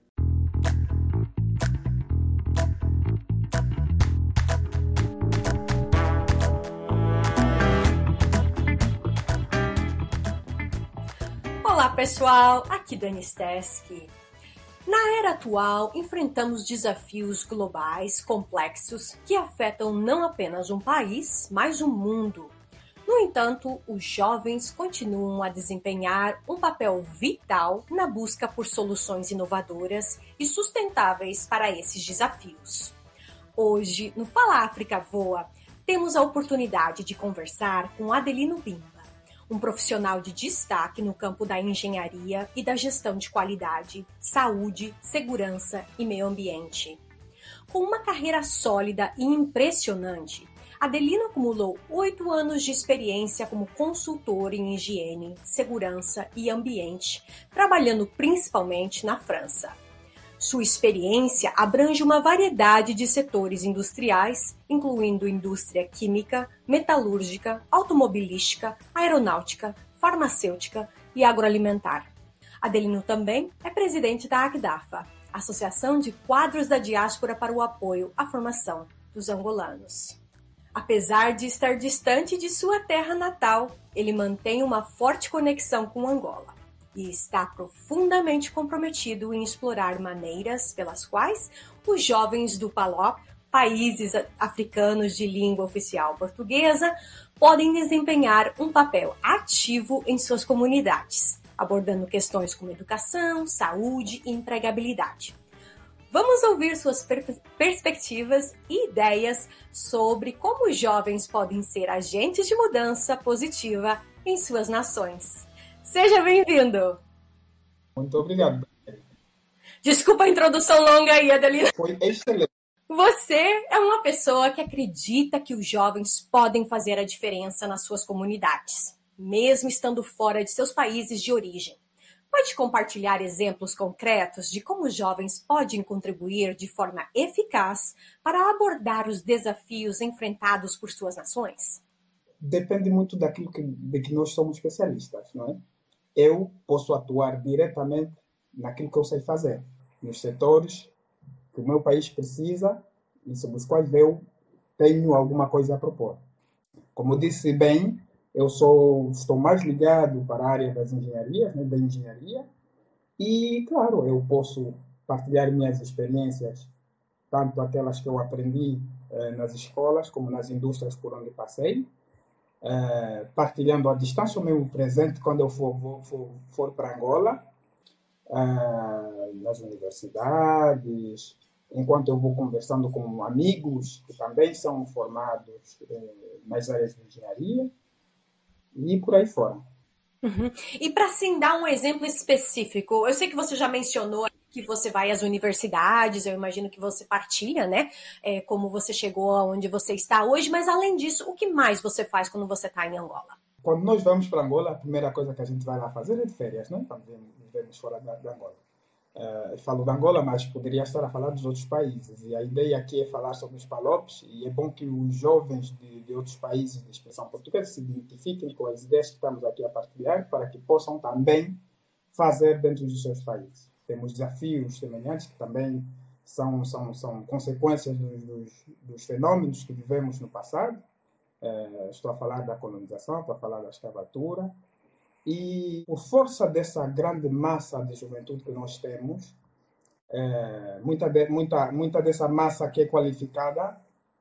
Olá pessoal, aqui Dani Steski. Na era atual, enfrentamos desafios globais complexos que afetam não apenas um país, mas o mundo. No entanto, os jovens continuam a desempenhar um papel vital na busca por soluções inovadoras e sustentáveis para esses desafios. Hoje, no Fala África Voa, temos a oportunidade de conversar com Adelino Bimbe, um profissional de destaque no campo da engenharia e da gestão de qualidade, saúde, segurança e meio ambiente. Com uma carreira sólida e impressionante, Adelino acumulou oito anos de experiência como consultor em higiene, segurança e ambiente, trabalhando principalmente na França. Sua experiência abrange uma variedade de setores industriais, incluindo indústria química, metalúrgica, automobilística, aeronáutica, farmacêutica e agroalimentar. Adelino também é presidente da ACDAFA, Associação de Quadros da Diáspora para o Apoio à Formação dos Angolanos. Apesar de estar distante de sua terra natal, ele mantém uma forte conexão com Angola e está profundamente comprometido em explorar maneiras pelas quais os jovens do P A L O P, países africanos de língua oficial portuguesa, podem desempenhar um papel ativo em suas comunidades, abordando questões como educação, saúde e empregabilidade. Vamos ouvir suas per- perspectivas e ideias sobre como os jovens podem ser agentes de mudança positiva em suas nações. Seja bem-vindo! Muito obrigado. Desculpa a introdução longa aí, Adelino. Foi excelente. Você é uma pessoa que acredita que os jovens podem fazer a diferença nas suas comunidades, mesmo estando fora de seus países de origem. Pode compartilhar exemplos concretos de como os jovens podem contribuir de forma eficaz para abordar os desafios enfrentados por suas nações? Depende muito daquilo que, de que nós somos especialistas, não é? Eu posso atuar diretamente naquilo que eu sei fazer, nos setores que o meu país precisa e sobre os quais eu tenho alguma coisa a propor. Como disse bem, eu sou, estou mais ligado para a área das engenharias, né, da engenharia, e, claro, eu posso partilhar minhas experiências, tanto aquelas que eu aprendi eh, nas escolas, como nas indústrias por onde passei, eh, partilhando à distância o meu presente quando eu for, for, for, for para Angola, eh, nas universidades, enquanto eu vou conversando com amigos que também são formados eh, nas áreas de engenharia, e por aí fora. Uhum. E para assim dar um exemplo específico, eu sei que você já mencionou que você vai às universidades, eu imagino que você partilha, né, é, como você chegou aonde você está hoje, mas além disso, o que mais você faz quando você está em Angola? Quando nós vamos para Angola, a primeira coisa que a gente vai lá fazer é de férias, né, quando vivemos fora da, da Angola. Uh, eu falo da Angola, mas poderia estar a falar dos outros países. E a ideia aqui é falar sobre os P A L O Ps, e é bom que os jovens de, de outros países de expressão portuguesa se identifiquem com as ideias que estamos aqui a partilhar, para que possam também fazer dentro dos seus países. Temos desafios semelhantes que também são, são, são consequências dos, dos, dos fenômenos que vivemos no passado. Uh, estou a falar da colonização, estou a falar da escravatura. E por força dessa grande massa de juventude que nós temos, é, muita, de, muita, muita dessa massa que é qualificada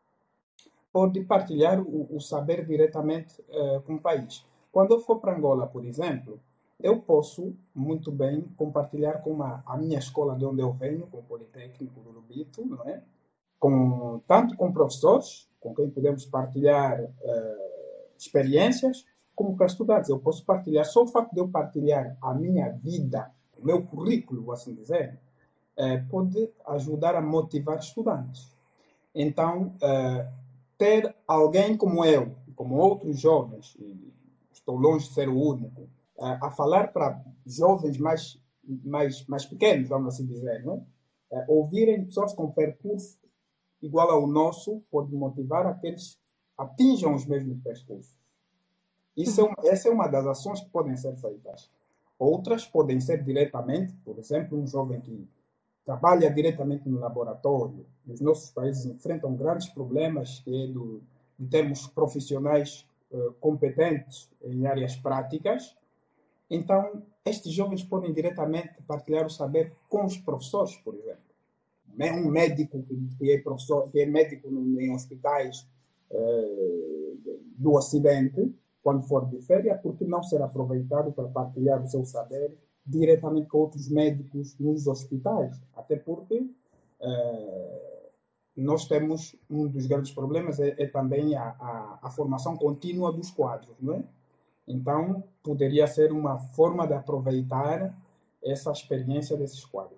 pode partilhar o, o saber diretamente é, com o país. Quando eu for para Angola, por exemplo, eu posso muito bem compartilhar com a, a minha escola de onde eu venho, com o Politécnico do Lubito, não é? Com, tanto com professores, com quem podemos partilhar é, experiências, como para estudantes. Eu posso partilhar, só o fato de eu partilhar a minha vida, o meu currículo, vou assim dizer, eh, pode ajudar a motivar estudantes. Então, eh, ter alguém como eu, como outros jovens, e estou longe de ser o único, eh, a falar para jovens mais, mais, mais pequenos, vamos assim dizer, não é? Eh, ouvirem pessoas com percurso igual ao nosso, pode motivar a que eles atinjam os mesmos percursos. Isso é uma, essa é uma das ações que podem ser feitas. Outras podem ser diretamente, por exemplo, um jovem que trabalha diretamente no laboratório. Os nossos países enfrentam grandes problemas que é do, de termos profissionais uh, competentes em áreas práticas. Então, estes jovens podem diretamente partilhar o saber com os professores, por exemplo. Um médico que é, professor, que é médico em hospitais uh, do Ocidente, quando for de férias, porque não ser aproveitado para partilhar o seu saber diretamente com outros médicos nos hospitais. Até porque eh, nós temos, um dos grandes problemas é, é também a, a, a formação contínua dos quadros, não é? Então, poderia ser uma forma de aproveitar essa experiência desses quadros.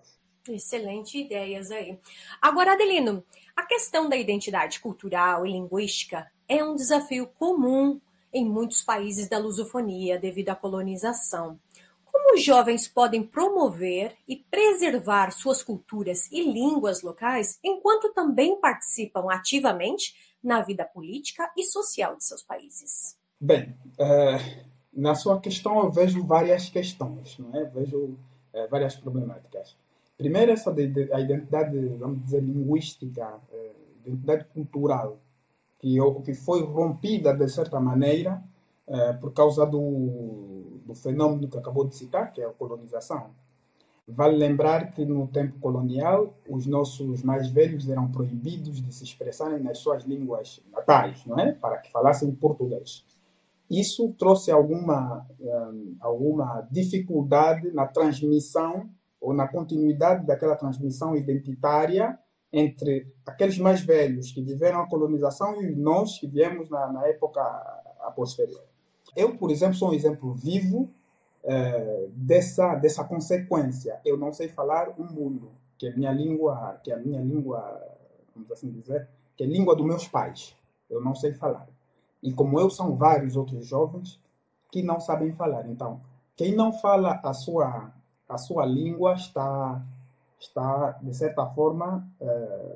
Excelente ideias aí. Agora, Adelino, a questão da identidade cultural e linguística é um desafio comum em muitos países da lusofonia devido à colonização. Como os jovens podem promover e preservar suas culturas e línguas locais, enquanto também participam ativamente na vida política e social de seus países? Bem, uh, na sua questão eu vejo várias questões, não é? Vejo uh, várias problemáticas. Primeiro, essa de, de, a identidade, vamos dizer, linguística, uh, identidade cultural, que, que foi rompida de certa maneira uh, por causa do, do fenômeno que acabou de citar, que é a colonização. Vale lembrar que no tempo colonial os nossos mais velhos eram proibidos de se expressarem nas suas línguas natais, não é? Para que falassem português. Isso trouxe alguma, um, alguma dificuldade na transmissão ou na continuidade daquela transmissão identitária entre aqueles mais velhos que viveram a colonização e nós que viemos na, na época a posterior. Eu, por exemplo, sou um exemplo vivo eh, dessa, dessa consequência. Eu não sei falar um mundo, que é a minha língua, que é a minha língua, vamos assim dizer, que é a língua dos meus pais. Eu não sei falar. E como eu, são vários outros jovens que não sabem falar. Então, quem não fala a sua, a sua língua está, está de certa forma, é,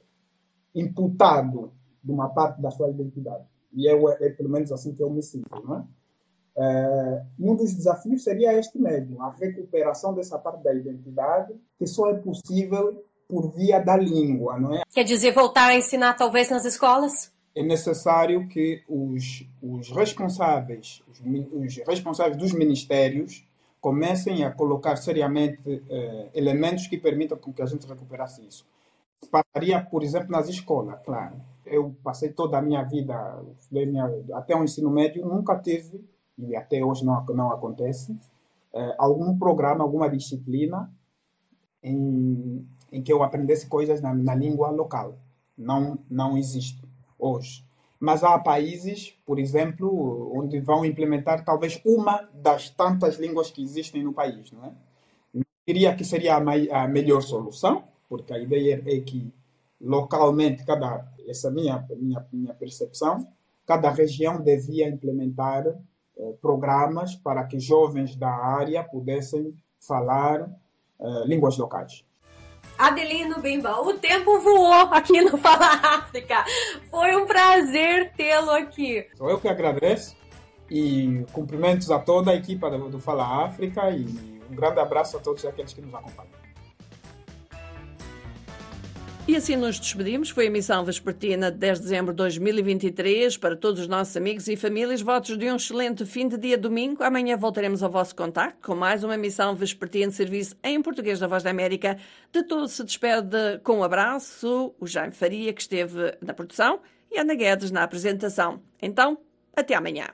imputado de uma parte da sua identidade. E eu, é, é pelo menos assim que eu me sinto, não é? É, um dos desafios seria este mesmo, a recuperação dessa parte da identidade, que só é possível por via da língua, não é? Quer dizer, voltar a ensinar talvez nas escolas? É necessário que os, os responsáveis, os, os responsáveis dos ministérios comecem a colocar seriamente eh, elementos que permitam que a gente recuperasse isso. Passaria, por exemplo, nas escolas, claro. Eu passei toda a minha vida, minha, até o ensino médio, nunca tive, e até hoje não, não acontece, eh, algum programa, alguma disciplina em, em que eu aprendesse coisas na, na língua local. Não, não existe hoje. Mas há países, por exemplo, onde vão implementar talvez uma das tantas línguas que existem no país, não é? Não diria que seria a, mai, a melhor solução, porque a ideia é que localmente, cada, essa minha, minha, minha percepção, cada região devia implementar eh, programas para que jovens da área pudessem falar eh, línguas locais. Adelino Bemba, o tempo voou aqui no Fala África. Foi um prazer tê-lo aqui. Sou eu que agradeço e cumprimentos a toda a equipa do Fala África e um grande abraço a todos aqueles que nos acompanham. E assim nos despedimos. Foi a emissão vespertina de dez de dezembro de dois mil e vinte e três. Para todos os nossos amigos e famílias, votos de um excelente fim de dia domingo. Amanhã voltaremos ao vosso contacto com mais uma emissão vespertina de serviço em português da Voz da América. De todo se despede com um abraço o Jaime Faria, que esteve na produção, e a Ana Guedes na apresentação. Então, até amanhã.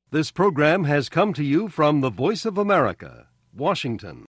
This program has come to you from the Voice of America, Washington.